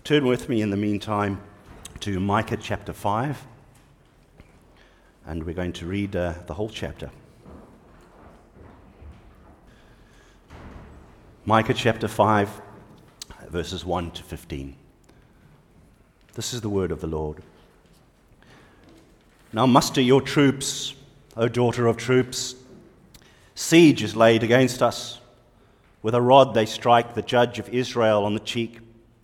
Turn with me in the meantime to Micah chapter 5, and we're going to read the whole chapter. Micah chapter 5, verses 1 to 15. This is the word of the Lord. Now muster your troops, O daughter of troops. Siege is laid against us. With a rod they strike the judge of Israel on the cheek.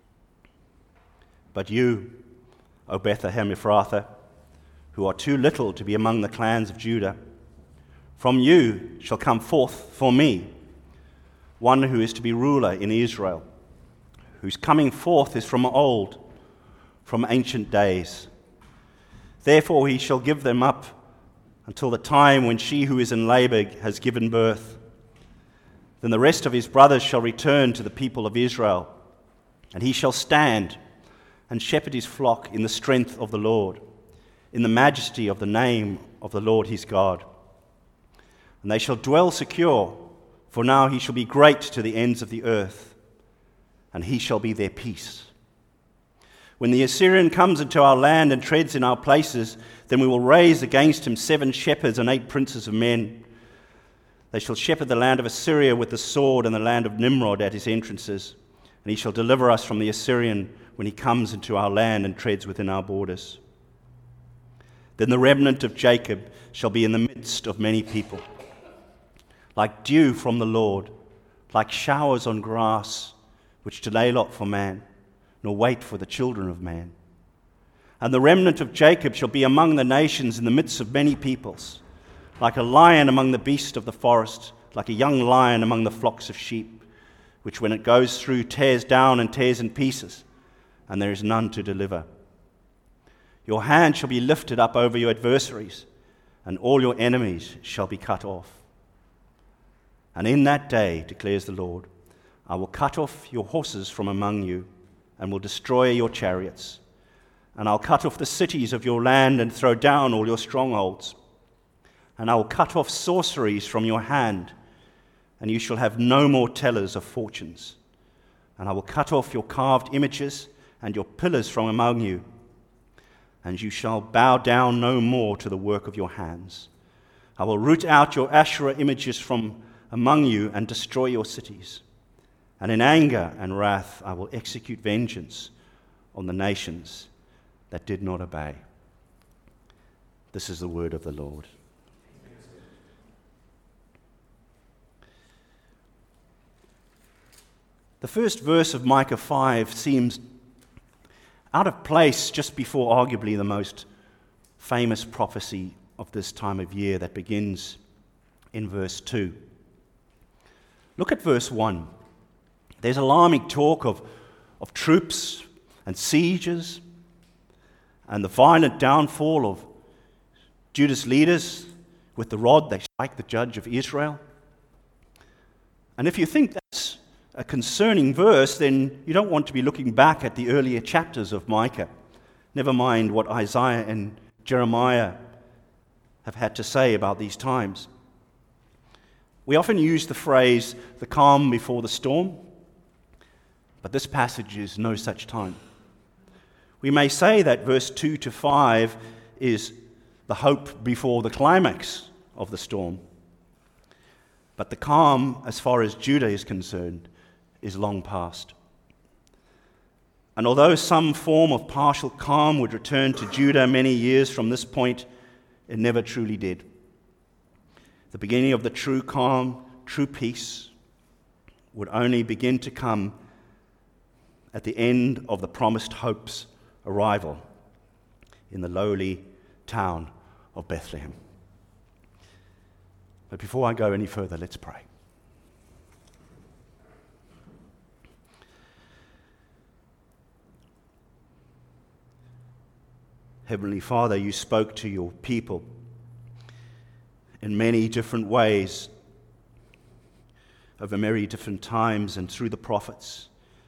But you, O Bethlehem Ephrathah, who are too little to be among the clans of Judah, from you shall come forth for me one who is to be ruler in Israel, whose coming forth is from old, from ancient days. Therefore he shall give them up until the time when she who is in labor has given birth. Then the rest of his brothers shall return to the people of Israel, and he shall stand and shepherd his flock in the strength of the Lord, in the majesty of the name of the Lord his God. And they shall dwell secure, for now he shall be great to the ends of the earth, and he shall be their peace. When the Assyrian comes into our land and treads in our places, then we will raise against him 7 shepherds and 8 princes of men. They shall shepherd the land of Assyria with the sword, and the land of Nimrod at his entrances. And he shall deliver us from the Assyrian when he comes into our land and treads within our borders. Then the remnant of Jacob shall be in the midst of many people, like dew from the Lord, like showers on grass, which delay not for man, nor wait for the children of man. And the remnant of Jacob shall be among the nations in the midst of many peoples, like a lion among the beasts of the forest, like a young lion among the flocks of sheep, which when it goes through tears down and tears in pieces, and there is none to deliver. Your hand shall be lifted up over your adversaries, and all your enemies shall be cut off. And in that day, declares the Lord, I will cut off your horses from among you, and will destroy your chariots. And I'll cut off the cities of your land and throw down all your strongholds. And I will cut off sorceries from your hand, and you shall have no more tellers of fortunes. And I will cut off your carved images and your pillars from among you, and you shall bow down no more to the work of your hands. I will root out your Asherah images from among you and destroy your cities. And in anger and wrath I will execute vengeance on the nations that did not obey. This is the word of the Lord. The first verse of Micah 5 seems out of place just before arguably the most famous prophecy of this time of year that begins in verse 2. Look at verse 1. There's alarming talk of troops and sieges and the violent downfall of Judah's leaders. With the rod they strike the judge of Israel. And if you think that's a concerning verse, then you don't want to be looking back at the earlier chapters of Micah. Never mind what Isaiah and Jeremiah have had to say about these times. We often use the phrase, the calm before the storm, but this passage is no such time. We may say that verse 2 to 5 is the hope before the climax of the storm, but the calm, as far as Judah is concerned, is long past. And although some form of partial calm would return to Judah many years from this point, it never truly did. The beginning of the true calm, true peace, would only begin to come at the end of the promised hope's arrival in the lowly town of Bethlehem. But before I go any further, let's pray. Heavenly Father, you spoke to your people in many different ways over many different times and through the prophets.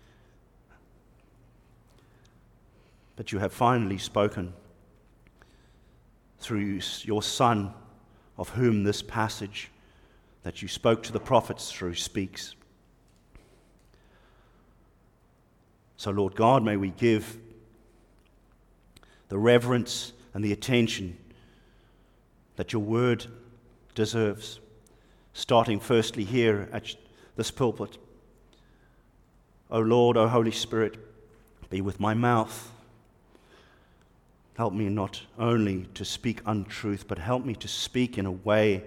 But you have finally spoken through your Son, of whom this passage that you spoke to the prophets through speaks. So, Lord God, may we give the reverence and the attention that your word deserves, starting firstly here at this pulpit. O Lord, O Holy Spirit, be with my mouth. Help me not only to speak untruth, but help me to speak in a way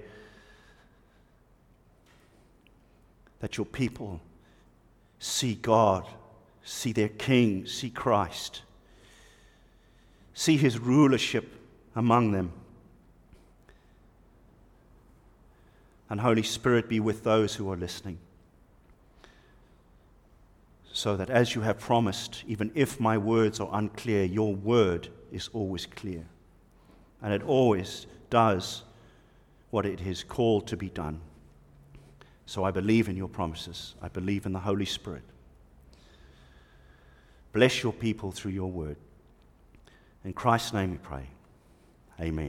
that your people see God, see their King, see Christ, see his rulership among them. And Holy Spirit, be with those who are listening, so that as you have promised, even if my words are unclear, your word is always clear. And it always does what it is called to be done. So I believe in your promises. I believe in the Holy Spirit. Bless your people through your word. In Christ's name we pray. Amen.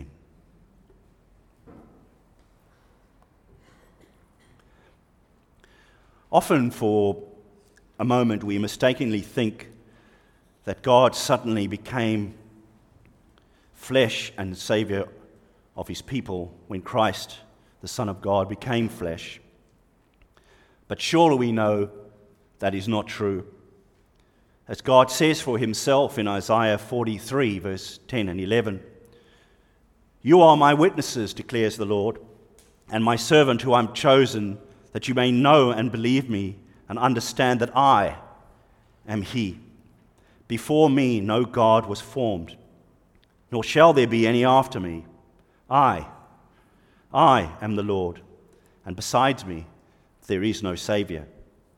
Often for a moment we mistakenly think that God suddenly became flesh and Savior of his people when Christ, the Son of God, became flesh. But surely we know that is not true. As God says for himself in Isaiah 43, verse 10 and 11, "You are my witnesses, declares the Lord, and my servant who I'm chosen, that you may know and believe me and understand that I am he. Before me no God was formed, nor shall there be any after me. I am the Lord, and besides me there is no Savior."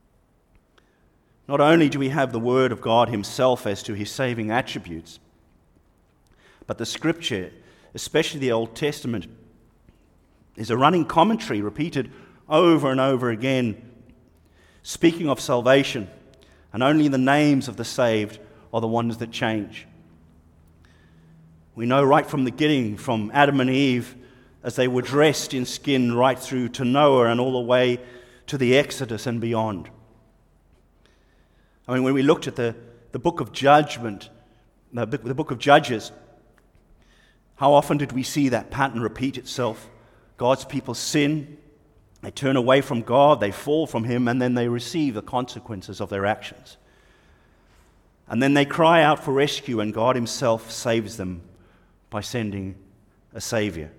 Not only do we have the word of God himself as to his saving attributes, but the scripture, especially the Old Testament, is a running commentary repeated over and over again, speaking of salvation, and only the names of the saved are the ones that change. We know right from the beginning, from Adam and Eve, as they were dressed in skin, right through to Noah and all the way to the Exodus and beyond. I mean, when we looked at the book of Judgment, the book of Judges, how often did we see that pattern repeat itself? God's people sin, they turn away from God, they fall from him, and then they receive the consequences of their actions. And then they cry out for rescue, and God himself saves them by sending a Savior.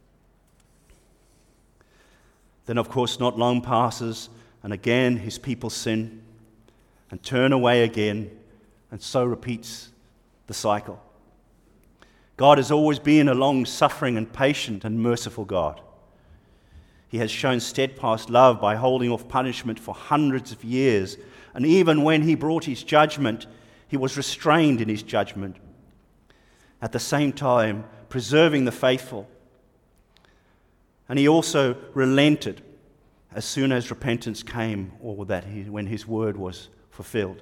Then, of course, not long passes, and again his people sin and turn away again, and so repeats the cycle. God has always been a long-suffering and patient and merciful God. He has shown steadfast love by holding off punishment for hundreds of years, and even when he brought his judgment, he was restrained in his judgment, at the same time preserving the faithful. And he also relented as soon as repentance came, or when his word was fulfilled.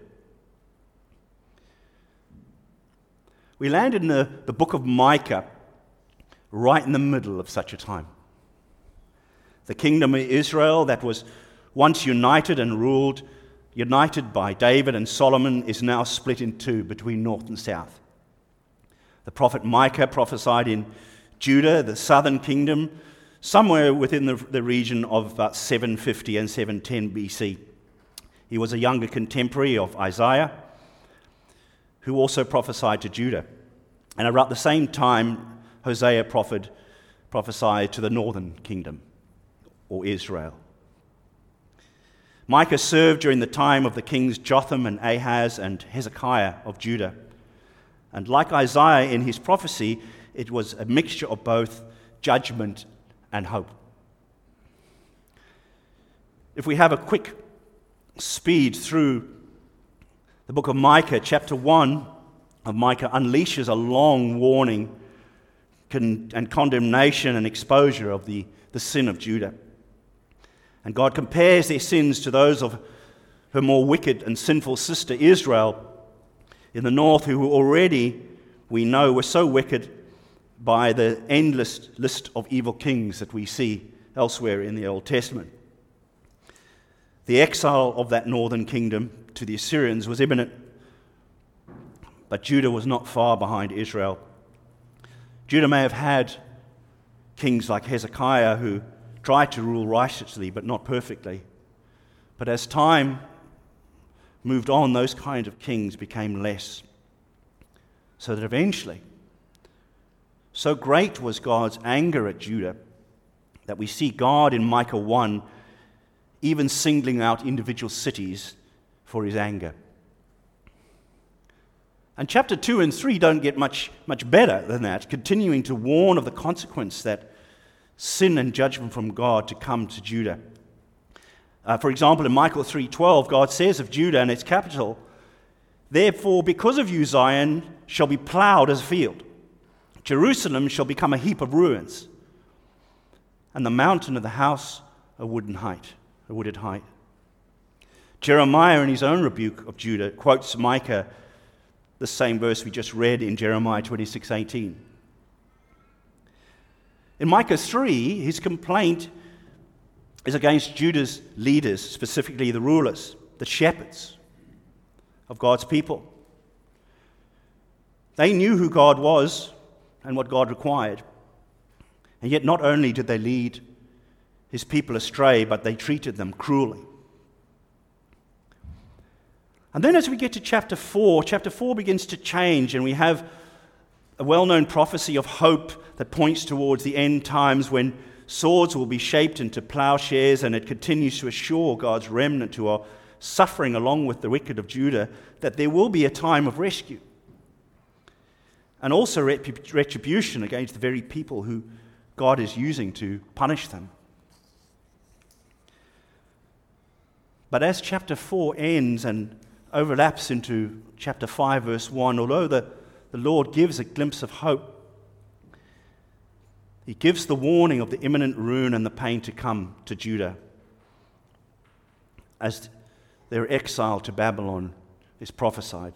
We landed in the book of Micah right in the middle of such a time. The kingdom of Israel that was once united and ruled, united by David and Solomon, is now split in two between north and south. The prophet Micah prophesied in Judah, the southern kingdom, somewhere within the region of about 750 and 710 BC. He was a younger contemporary of Isaiah, who also prophesied to Judah. And around the same time, Hosea prophesied to the northern kingdom, or Israel. Micah served during the time of the kings Jotham and Ahaz and Hezekiah of Judah. And like Isaiah in his prophecy, it was a mixture of both judgment and hope. If we have a quick speed through the book of Micah, chapter 1 of Micah unleashes a long warning and condemnation and exposure of the sin of Judah. And God compares their sins to those of her more wicked and sinful sister Israel in the north, who already, we know, were so wicked by the endless list of evil kings that we see elsewhere in the Old Testament. The exile of that northern kingdom to the Assyrians was imminent but Judah was not far behind Israel. Judah may have had kings like Hezekiah who tried to rule righteously but not perfectly. But as time moved on, those kind of kings became less. So that eventually, so great was God's anger at Judah that we see God in Micah 1 even singling out individual cities for his anger. And chapter 2 and 3 don't get much better than that, continuing to warn of the consequence that sin and judgment from God to come to Judah. For example, in Micah 3:12, God says of Judah and its capital, "Therefore, because of you, Zion shall be plowed as a field. Jerusalem shall become a heap of ruins, and the mountain of the house a wooded height." Jeremiah, in his own rebuke of Judah, quotes Micah, the same verse we just read in Jeremiah 26:18. In Micah 3, his complaint is against Judah's leaders, specifically the rulers, the shepherds of God's people. They knew who God was and what God required. And yet not only did they lead his people astray, but they treated them cruelly. And then as we get to chapter 4 begins to change, and we have a well-known prophecy of hope that points towards the end times when swords will be shaped into plowshares, and it continues to assure God's remnant who are suffering along with the wicked of Judah that there will be a time of rescue and also retribution against the very people who God is using to punish them. But as chapter 4 ends and overlaps into chapter 5, verse 1, although the Lord gives a glimpse of hope, he gives the warning of the imminent ruin and the pain to come to Judah as their exile to Babylon is prophesied.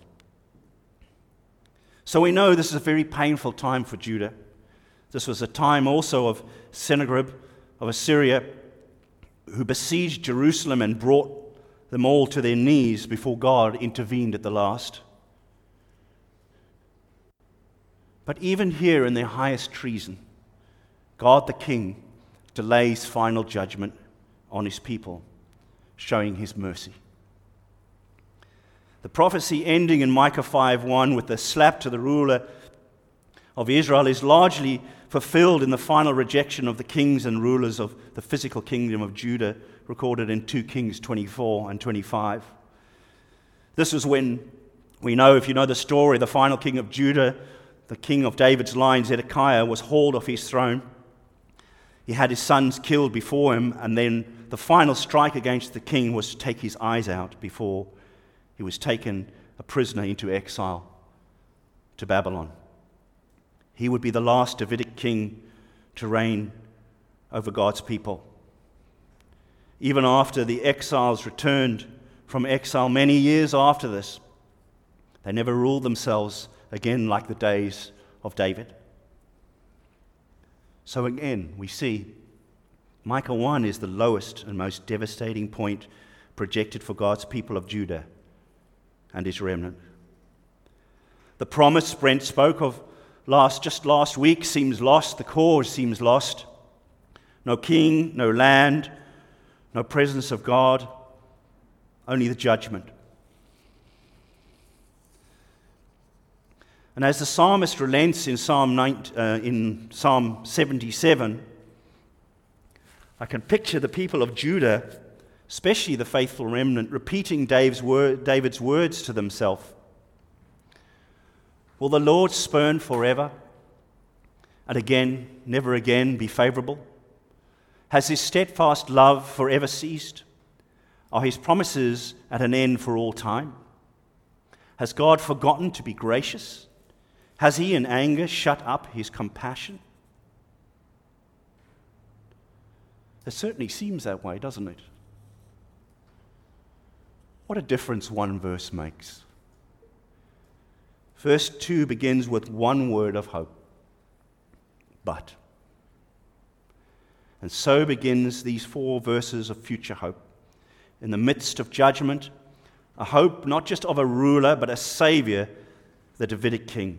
So we know this is a very painful time for Judah. This was a time also of Sennacherib of Assyria, who besieged Jerusalem and brought them all to their knees before God intervened at the last. But even here in their highest treason, God the King delays final judgment on his people, showing his mercy. The prophecy ending in Micah 5:1 with the slap to the ruler of Israel is largely fulfilled in the final rejection of the kings and rulers of the physical kingdom of Judah, recorded in 2 Kings 24 and 25. This was when, we know, if you know the story, the final king of Judah, the king of David's line, Zedekiah, was hauled off his throne. He had his sons killed before him, and then the final strike against the king was to take his eyes out before he was taken a prisoner into exile to Babylon. He would be the last Davidic king to reign over God's people. Even after the exiles returned from exile many years after this, they never ruled themselves again like the days of David. So again, we see Micah 1 is the lowest and most devastating point projected for God's people of Judah and his remnant. The promise Brent spoke of just last week seems lost. The cause seems lost. No king, no land, no presence of God, only the judgment. And as the psalmist relents in Psalm 77, I can picture the people of Judah, especially the faithful remnant, repeating David's words to themselves. Will the Lord spurn forever and again, never again be favorable? Has his steadfast love forever ceased? Are his promises at an end for all time? Has God forgotten to be gracious? Has he in anger shut up his compassion? It certainly seems that way, doesn't it? What a difference one verse makes. Verse 2 begins with one word of hope, but. And so begins these 4 verses of future hope. In the midst of judgment, a hope not just of a ruler, but a Savior the Davidic king.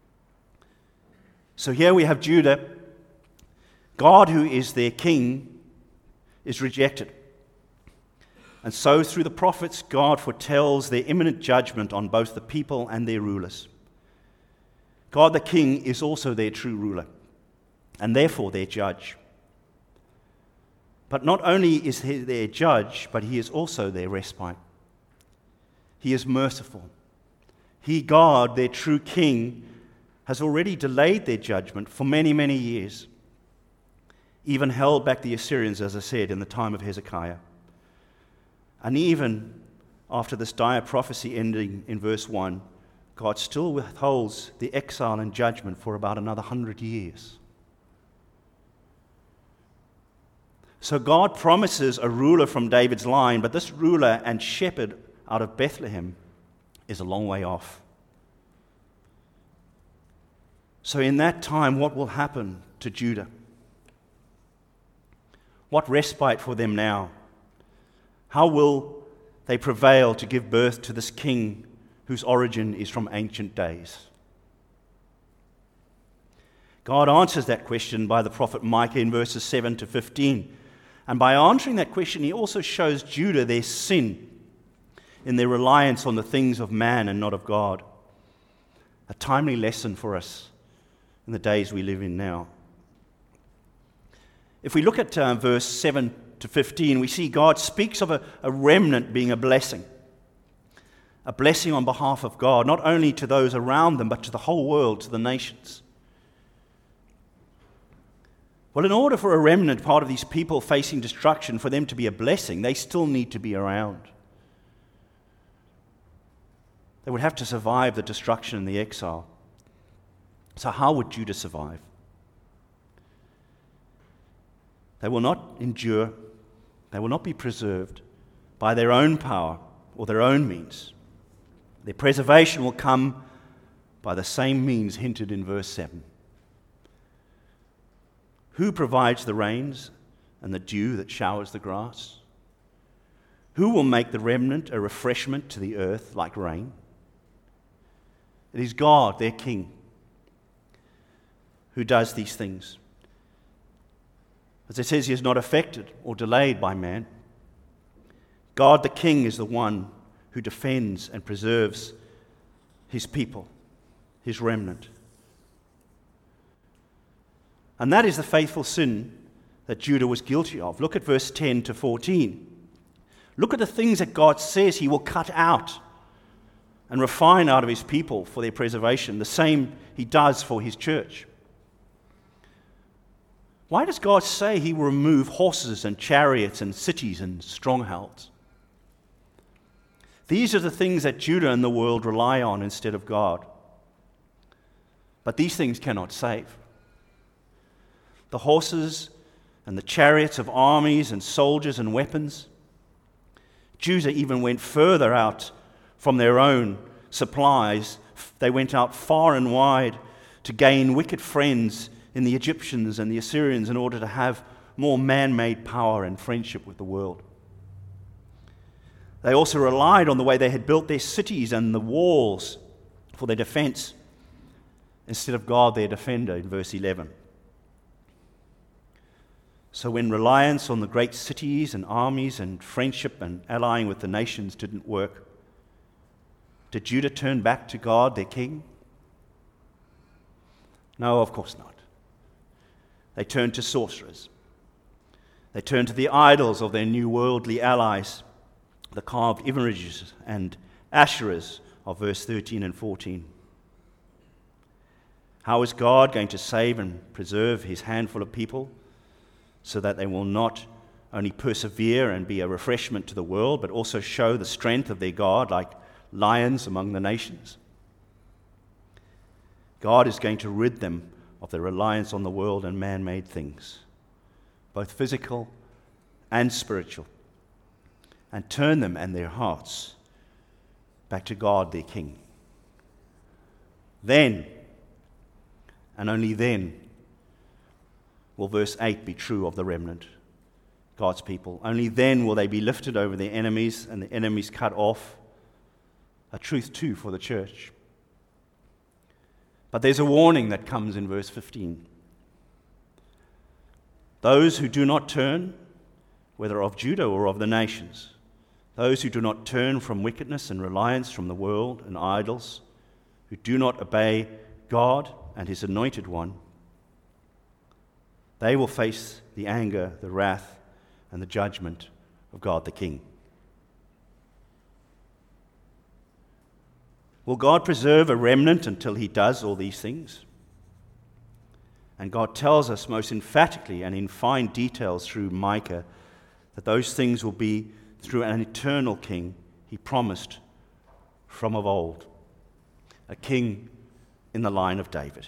So here we have Judah. God, who is their king, is rejected. And so through the prophets, God foretells their imminent judgment on both the people and their rulers. God the king is also their true ruler, and therefore their judge. But not only is he their judge, but he is also their respite. He is merciful. He, God, their true king, has already delayed their judgment for many, many years, even held back the Assyrians, as I said, in the time of Hezekiah. And even after this dire prophecy ending in verse 1, God still withholds the exile and judgment for about another 100 years. So God promises a ruler from David's line, but this ruler and shepherd out of Bethlehem is a long way off. So in that time, what will happen to Judah? What respite for them now? How will they prevail to give birth to this king whose origin is from ancient days? God answers that question by the prophet Micah in verses 7 to 15. And by answering that question, he also shows Judah their sin in their reliance on the things of man and not of God. A timely lesson for us in the days we live in now. If we look at verse 7 to 15, we see God speaks of a remnant being a blessing on behalf of God, not only to those around them, but to the whole world, to the nations. Well, in order for a remnant, part of these people facing destruction, for them to be a blessing, they still need to be around. They would have to survive the destruction and the exile. So how would Judah survive? They will not endure, they will not be preserved by their own power or their own means. Their preservation will come by the same means hinted in verse 7. Who provides the rains and the dew that showers the grass? Who will make the remnant a refreshment to the earth like rain? It is God, their king, who does these things. As it says, he is not affected or delayed by man. God the king is the one who defends and preserves his people, his remnant. And that is the faithful sin that Judah was guilty of. Look at verse 10 to 14. Look at the things that God says he will cut out and refine out of his people for their preservation, the same he does for his church. Why does God say he will remove horses and chariots and cities and strongholds? These are the things that Judah and the world rely on instead of God. But these things cannot save. The horses and the chariots of armies and soldiers and weapons. Judah even went further out from their own supplies. They went out far and wide to gain wicked friends in the Egyptians and the Assyrians in order to have more man-made power and friendship with the world. They also relied on the way they had built their cities and the walls for their defense instead of God, their defender, in verse 11. So when reliance on the great cities and armies and friendship and allying with the nations didn't work, did Judah turn back to God, their king? No, of course not. They turned to sorcerers. They turned to the idols of their new worldly allies, the carved images and Asherahs of verse 13 and 14. How is God going to save and preserve his handful of people so that they will not only persevere and be a refreshment to the world, but also show the strength of their God like lions among the nations? God is going to rid them of their reliance on the world and man-made things, both physical and spiritual, and turn them and their hearts back to God, their King. Then, and only then, will verse 8 be true of the remnant, God's people. Only then will they be lifted over their enemies and the enemies cut off. A truth too for the church. But there's a warning that comes in verse 15. Those who do not turn, whether of Judah or of the nations, those who do not turn from wickedness and reliance from the world and idols, who do not obey God and his anointed one, they will face the anger, the wrath, and the judgment of God the King. Will God preserve a remnant until he does all these things? And God tells us most emphatically and in fine details through Micah that those things will be through an eternal king he promised from of old, a king in the line of David.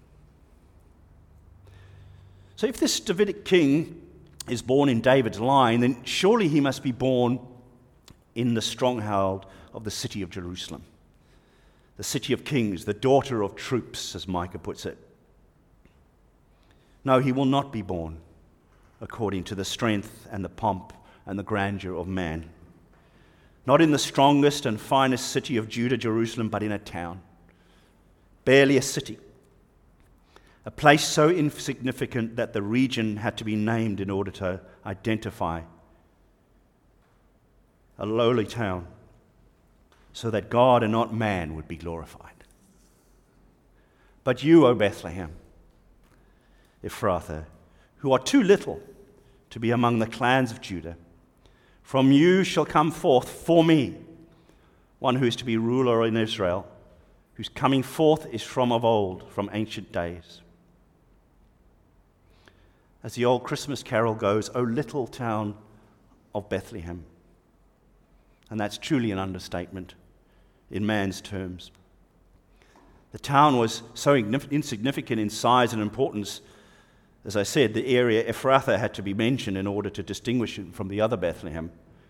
So if this Davidic king is born in David's line, then surely he must be born in the stronghold of the city of Jerusalem, the city of kings, the daughter of troops, as Micah puts it. No, he will not be born according to the strength and the pomp and the grandeur of man. Not in the strongest and finest city of Judah, Jerusalem, but in a town, barely a city, a place so insignificant that the region had to be named in order to identify a lowly town, so that God and not man would be glorified. But you, O Bethlehem, Ephrathah, who are too little to be among the clans of Judah, from you shall come forth for me one who is to be ruler in Israel, whose coming forth is from of old, from ancient days. As the old Christmas carol goes, O little town of Bethlehem. And that's truly an understatement in man's terms. The town was so insignificant in size and importance. As I said, the area Ephrathah had to be mentioned in order to distinguish it from the other Bethlehem.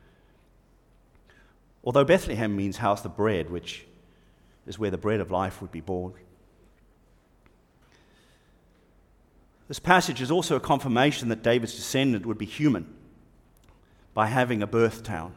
Although Bethlehem means house of bread, which is where the bread of life would be born. This passage is also a confirmation that David's descendant would be human by having a birth town.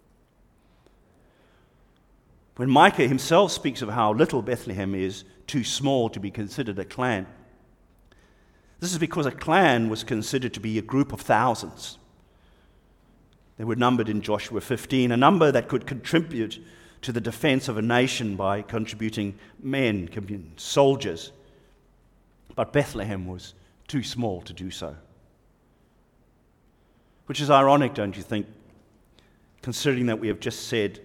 When Micah himself speaks of how little Bethlehem is, too small to be considered a clan, this is because a clan was considered to be a group of thousands. They were numbered in Joshua 15, a number that could contribute to the defense of a nation by contributing men, soldiers. But Bethlehem was too small to do so. Which is ironic, don't you think, considering that we have just said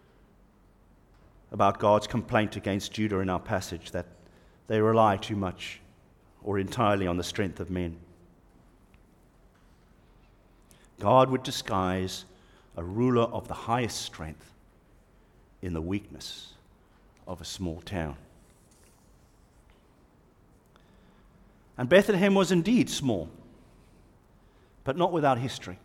about God's complaint against Judah in our passage, that they rely too much or entirely on the strength of men. God would disguise a ruler of the highest strength in the weakness of a small town. And Bethlehem was indeed small, but not without history.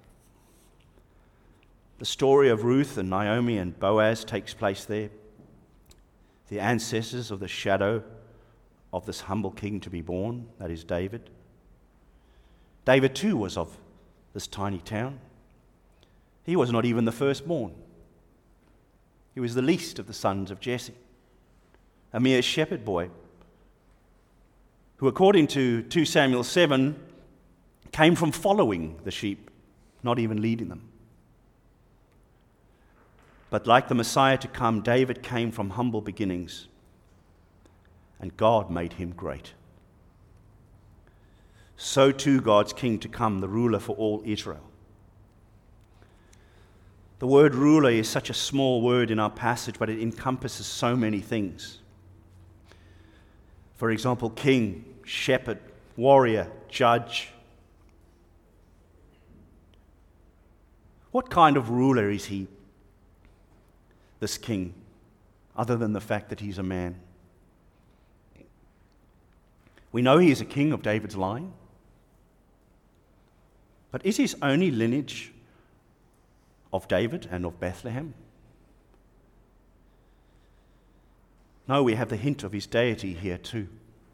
The story of Ruth and Naomi and Boaz takes place there. The ancestors of the shadow of this humble king to be born, that is David. David too was of this tiny town. He was not even the firstborn. He was the least of the sons of Jesse, a mere shepherd boy, who, according to 2 Samuel 7, came from following the sheep, not even leading them. But like the Messiah to come, David came from humble beginnings, and God made him great. So too God's king to come, the ruler for all Israel. The word ruler is such a small word in our passage, but it encompasses so many things. For example, king, shepherd, warrior, judge. What kind of ruler is he, this king, other than the fact that he's a man? We know he is a king of David's line, but is his only lineage of David and of Bethlehem? No, we have the hint of his deity here too.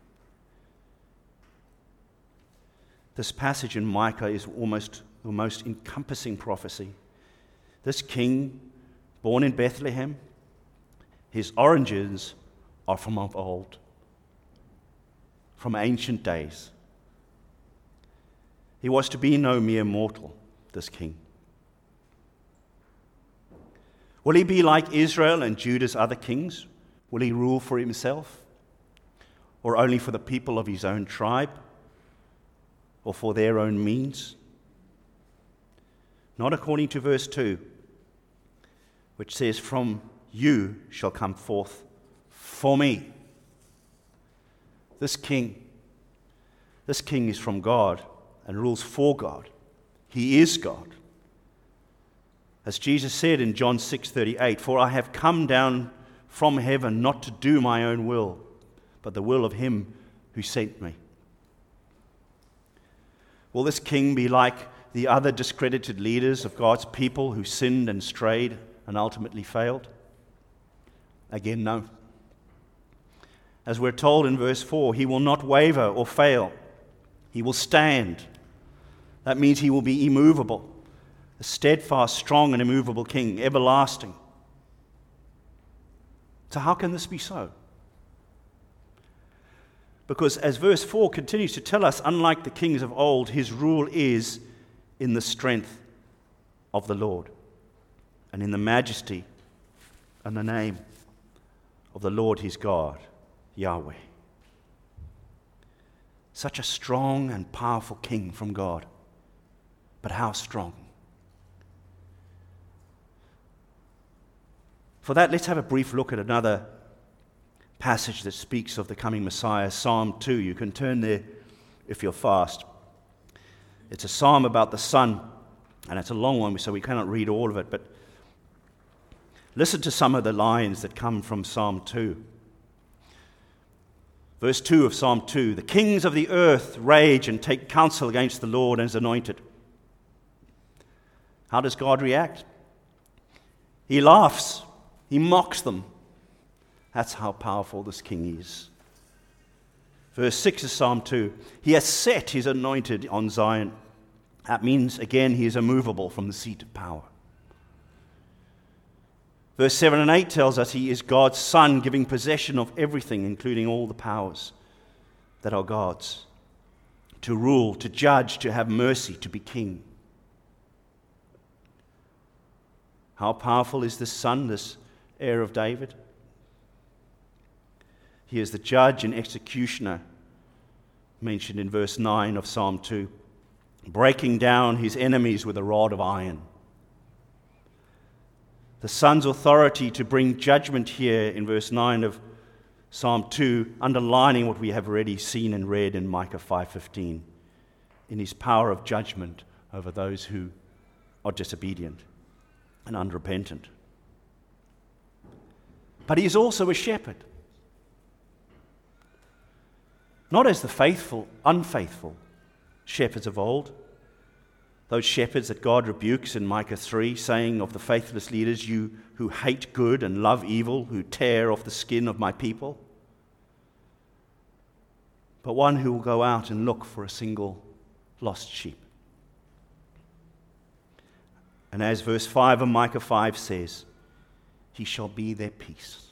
This passage in Micah is almost the most encompassing prophecy. This king, born in Bethlehem, his origins are from of old. from ancient days. He was to be no mere mortal, this king. Will he be like Israel and Judah's other kings? Will he rule for himself? Or only for the people of his own tribe? Or for their own means? Not according to verse 2, which says, "From you shall come forth for me." This king is from God and rules for God. He is God. As Jesus said in John 6:38, "For I have come down from heaven not to do my own will, but the will of him who sent me." Will this king be like the other discredited leaders of God's people who sinned and strayed and ultimately failed? Again, no. As we're told in verse 4, he will not waver or fail. He will stand. That means he will be immovable, a steadfast, strong, and immovable king, everlasting. So how can this be so? Because as verse 4 continues to tell us, unlike the kings of old, his rule is in the strength of the Lord and in the majesty and the name of the Lord his God, Yahweh. Such a strong and powerful king from God. But how strong? For that, let's have a brief look at another passage that speaks of the coming Messiah, Psalm 2. You can turn there if you're fast. It's a psalm about the Son, and it's a long one, so we cannot read all of it, but listen to some of the lines that come from Psalm 2. Verse 2 of Psalm 2, "The kings of the earth rage and take counsel against the Lord and his anointed." How does God react? He laughs. He mocks them. That's how powerful this king is. Verse 6 of Psalm 2, "He has set his anointed on Zion." That means, again, he is immovable from the seat of power. Verse 7 and 8 tells us he is God's son, giving possession of everything, including all the powers that are God's, to rule, to judge, to have mercy, to be king. How powerful is this son, this heir of David? He is the judge and executioner mentioned in verse 9 of Psalm 2, breaking down his enemies with a rod of iron. The Son's authority to bring judgment here in verse 9 of Psalm 2, underlining what we have already seen and read in Micah 5:15, in his power of judgment over those who are disobedient and unrepentant. But he is also a shepherd. Not as the faithful, unfaithful shepherds of old, those shepherds that God rebukes in Micah 3, saying of the faithless leaders, "You who hate good and love evil, who tear off the skin of my people." But one who will go out and look for a single lost sheep. And as verse 5 of Micah 5 says, he shall be their peace.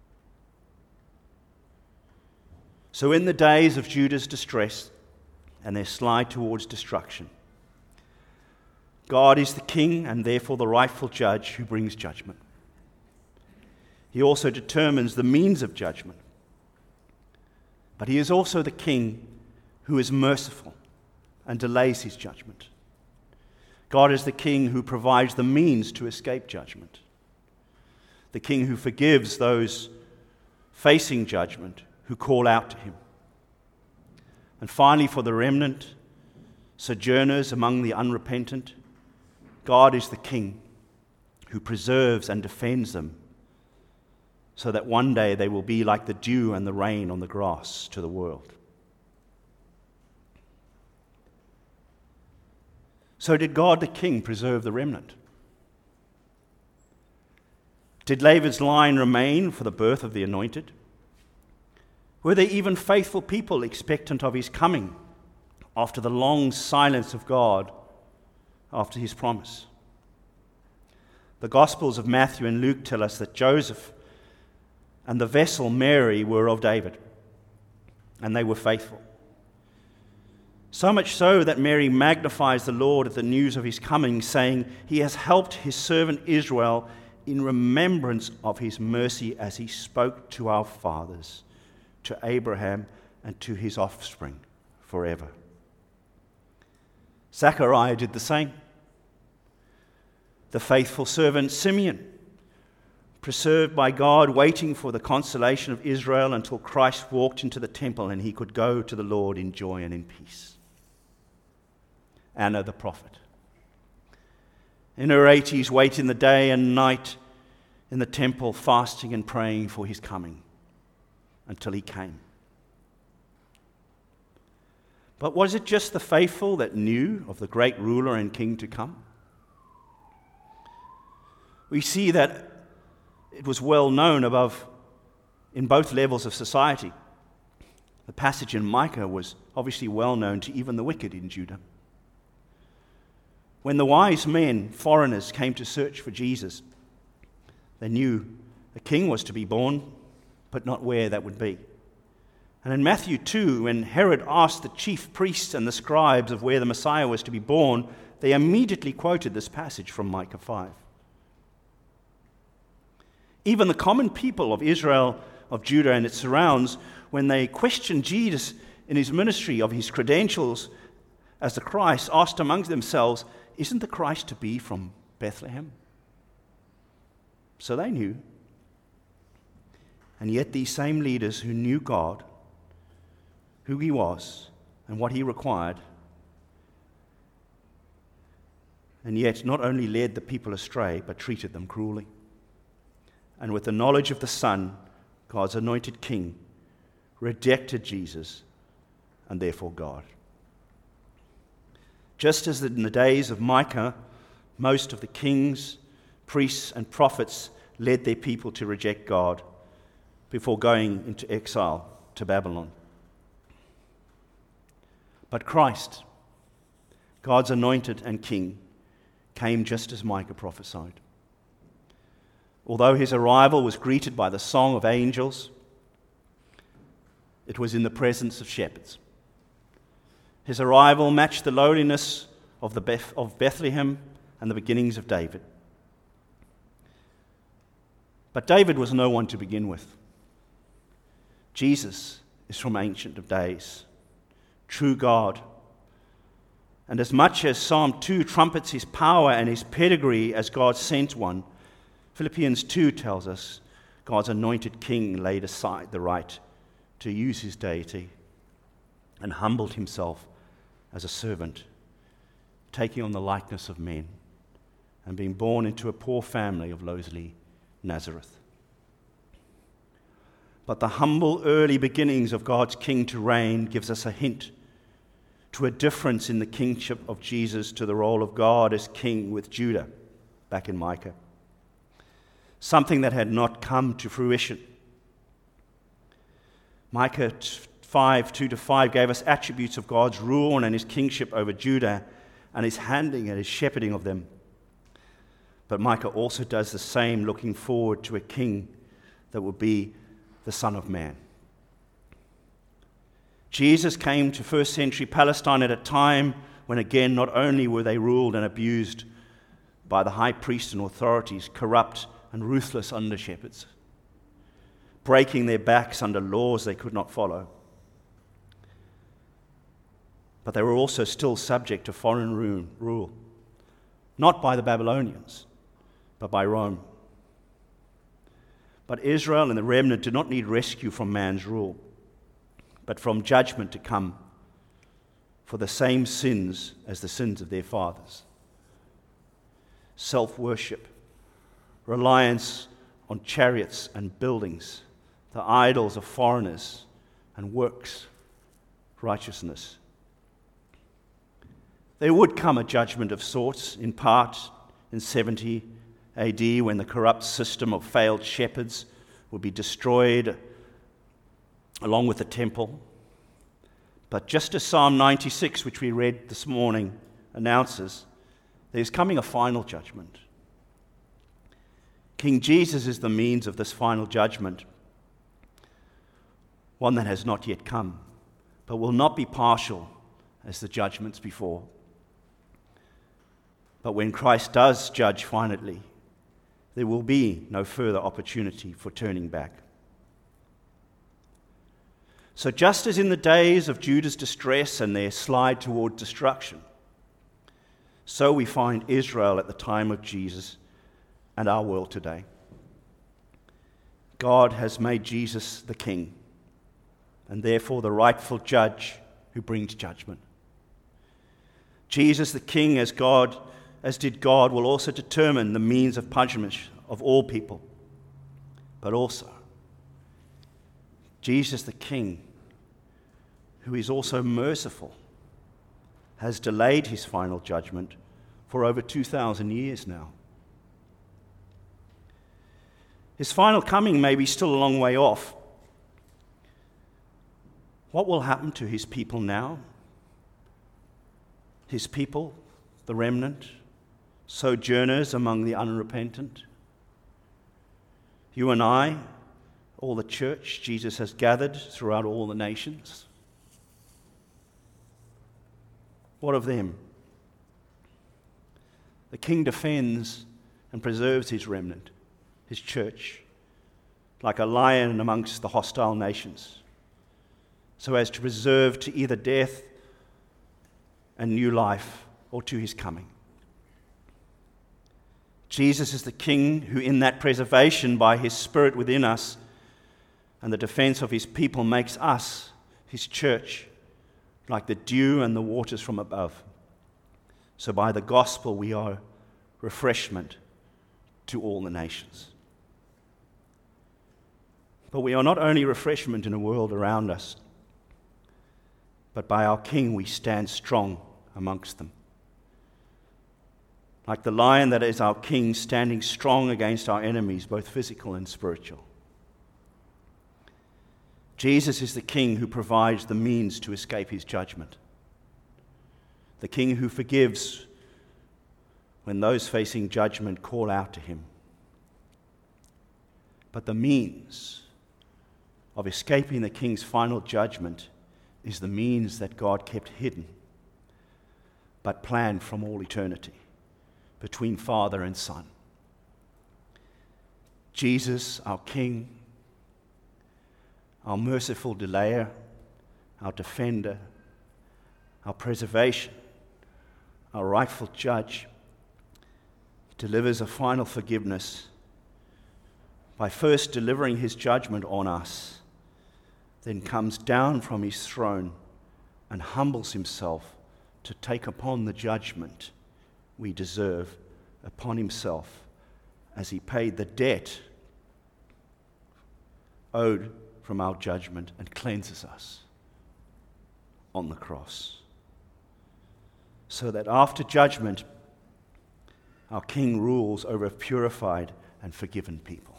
So in the days of Judah's distress and their slide towards destruction, God is the king and therefore the rightful judge who brings judgment. He also determines the means of judgment. But he is also the king who is merciful and delays his judgment. God is the king who provides the means to escape judgment. The king who forgives those facing judgment who call out to him. And finally, for the remnant, sojourners among the unrepentant, God is the king who preserves and defends them so that one day they will be like the dew and the rain on the grass to the world. So did God the king preserve the remnant? Did David's line remain for the birth of the anointed? Were there even faithful people expectant of his coming after the long silence of God after his promise? The Gospels of Matthew and Luke tell us that Joseph and the vessel Mary were of David. and they were faithful. So much so that Mary magnifies the Lord at the news of his coming, saying, "He has helped his servant Israel in remembrance of his mercy as he spoke to our fathers, to Abraham and to his offspring forever." Zechariah did the same. The faithful servant Simeon, preserved by God, waiting for the consolation of Israel until Christ walked into the temple and he could go to the Lord in joy and in peace. Anna the prophet, in her 80s, waiting the day and night in the temple, fasting and praying for his coming until he came. But was it just the faithful that knew of the great ruler and king to come? We see that it was well known in both levels of society. The passage in Micah was obviously well known to even the wicked in Judah. When the wise men, foreigners, came to search for Jesus, they knew a king was to be born, but not where that would be. And in Matthew 2, when Herod asked the chief priests and the scribes of where the Messiah was to be born, they immediately quoted this passage from Micah 5. Even the common people of Israel, of Judah and its surrounds, when they questioned Jesus in his ministry of his credentials as the Christ, asked amongst themselves, "Isn't the Christ to be from Bethlehem?" So they knew. And yet these same leaders who knew God, who he was, and what he required, and yet not only led the people astray, but treated them cruelly. And with the knowledge of the Son, God's anointed king, rejected Jesus and therefore God. Just as in the days of Micah, most of the kings, priests, and prophets led their people to reject God before going into exile to Babylon. But Christ, God's anointed and king, came just as Micah prophesied. Although his arrival was greeted by the song of angels, it was in the presence of shepherds. His arrival matched the lowliness of Bethlehem and the beginnings of David. But David was no one to begin with. Jesus is from Ancient of Days, true God. And as much as Psalm 2 trumpets his power and his pedigree as God's sent one, Philippians 2 tells us God's anointed king laid aside the right to use his deity and humbled himself as a servant, taking on the likeness of men and being born into a poor family of lowly Nazareth. But the humble early beginnings of God's king to reign gives us a hint to a difference in the kingship of Jesus to the role of God as king with Judah back in Micah. Something that had not come to fruition. Micah 5, 2-5 gave us attributes of God's rule and his kingship over Judah and his handling and his shepherding of them. But Micah also does the same, looking forward to a king that will be the Son of Man. Jesus came to first century Palestine at a time when, again, not only were they ruled and abused by the high priests and authorities, corrupt and ruthless under-shepherds, breaking their backs under laws they could not follow, but they were also still subject to foreign rule, not by the Babylonians, but by Rome. But Israel and the remnant did not need rescue from man's rule, but from judgment to come for the same sins as the sins of their fathers. Self-worship, reliance on chariots and buildings, the idols of foreigners, and works, righteousness. There would come a judgment of sorts, in part in 70 AD, when the corrupt system of failed shepherds would be destroyed along with the temple. But just as Psalm 96, which we read this morning, announces, there's coming a final judgment. King Jesus is the means of this final judgment, one that has not yet come, but will not be partial as the judgments before. But when Christ does judge finally, there will be no further opportunity for turning back. So just as in the days of Judah's distress and their slide toward destruction, so we find Israel at the time of Jesus and our world today. God has made Jesus the King, and therefore the rightful judge who brings judgment. Jesus the King, as did God, will also determine the means of punishment of all people. But also, Jesus the King, who is also merciful, has delayed his final judgment for over 2,000 years now. His final coming may be still a long way off. What will happen to his people now? His people, the remnant, sojourners among the unrepentant. You and I, all the church Jesus has gathered throughout all the nations. What of them? The King defends and preserves his remnant, his church, like a lion amongst the hostile nations, so as to preserve to either death and new life or to his coming. Jesus is the King who, in that preservation by his Spirit within us and the defense of his people, makes us, his church, like the dew and the waters from above. So by the gospel we are refreshment to all the nations. But we are not only refreshment in the world around us, but by our King we stand strong amongst them. Like the lion that is our King, standing strong against our enemies, both physical and spiritual. Jesus is the King who provides the means to escape his judgment. The King who forgives when those facing judgment call out to him. But the means of escaping the King's final judgment is the means that God kept hidden, but planned from all eternity between Father and Son. Jesus, our King, our merciful delayer, our defender, our preservation, our rightful judge, delivers a final forgiveness by first delivering his judgment on us, then comes down from his throne and humbles himself to take upon the judgment we deserve upon himself as he paid the debt owed from our judgment and cleanses us on the cross. So that after judgment, our King rules over a purified and forgiven people.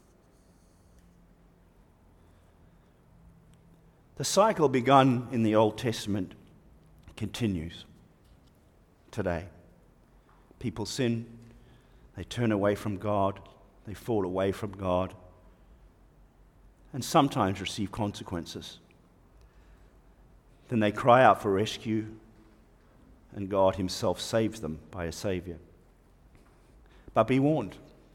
The cycle begun in the Old Testament continues today. People sin, they turn away from God, they fall away from God, and sometimes receive consequences. Then they cry out for rescue, and God himself saves them by a Savior. But be warned,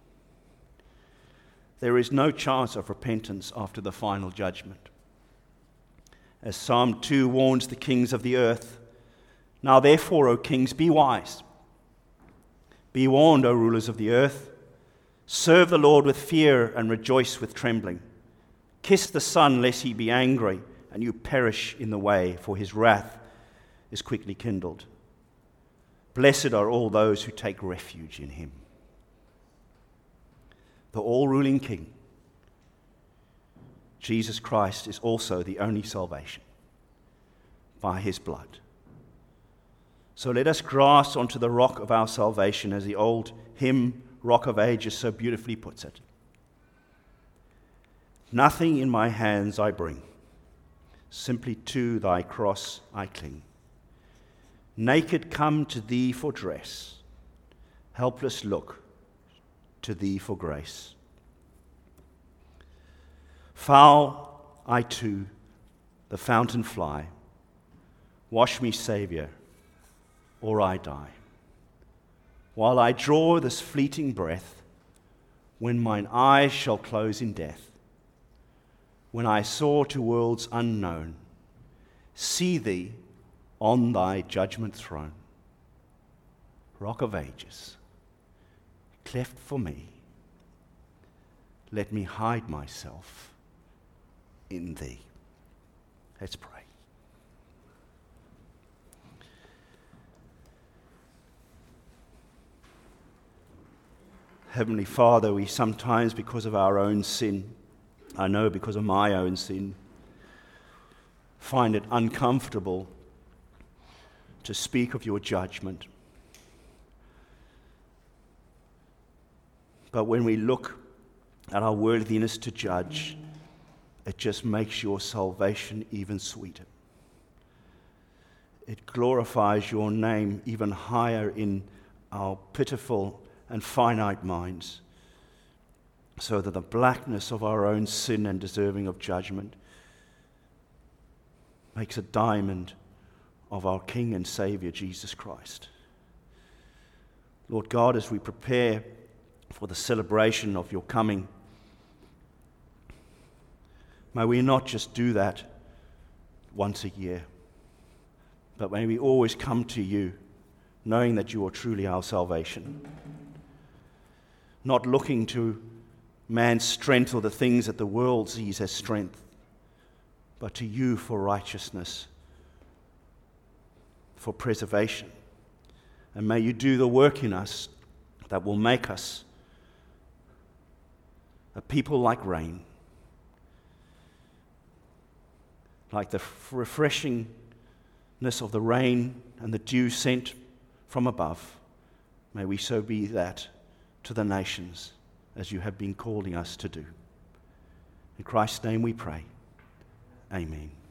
there is no chance of repentance after the final judgment. As Psalm 2 warns the kings of the earth, "Now therefore, O kings, be wise. Be warned, O rulers of the earth. Serve the Lord with fear and rejoice with trembling. Kiss the Son, lest he be angry, and you perish in the way, for his wrath is quickly kindled. Blessed are all those who take refuge in him." The all-ruling King, Jesus Christ, is also the only salvation by his blood. So let us grasp onto the rock of our salvation, as the old hymn, Rock of Ages, so beautifully puts it. Nothing in my hands I bring, simply to thy cross I cling. Naked come to thee for dress, helpless look to thee for grace. Foul I to the fountain fly, Wash me, Saviour, or I die. While I draw this fleeting breath, when mine eyes shall close in death, when I soar to worlds unknown, see thee on thy judgment throne. Rock of ages, cleft for me, let me hide myself in thee. Let's pray. Heavenly Father, we sometimes, because of our own sin, I know because of my own sin, find it uncomfortable to speak of your judgment. But when we look at our worthiness to judge, it just makes your salvation even sweeter. It glorifies your name even higher in our pitiful and finite minds, so that the blackness of our own sin and deserving of judgment makes a diamond of our King and Savior, Jesus Christ. Lord God, as we prepare for the celebration of your coming, may we not just do that once a year, but may we always come to you knowing that you are truly our salvation. Not looking to man's strength or the things that the world sees as strength, but to you for righteousness, for preservation. And may you do the work in us that will make us a people like rain, like the refreshingness of the rain and the dew sent from above. May we so be that to the nations as you have been calling us to do. In Christ's name we pray. Amen.